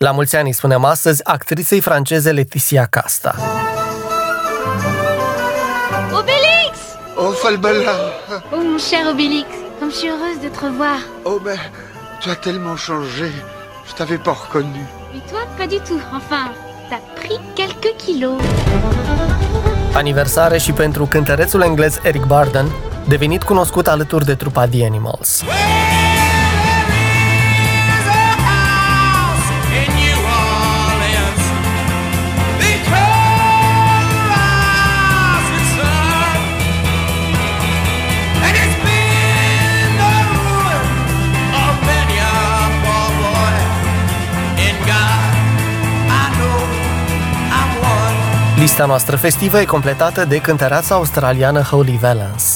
La mulți ani, spunem astăzi, actriței franceze Laetitia Casta. Obélix! Oh, Falbala! Oh, mon cher Obélix, comme je suis heureuse de te revoir. Oh, mais tu as tellement changé, je t'avais pas reconnu. Et toi, pas du tout. Enfin, t'as pris quelques kilos. Aniversare și pentru cântărețul englez Eric Burdon, devenit cunoscut alături de trupa The Animals. Lista noastră festivă e completată de cântăreața australiană Holly Valance.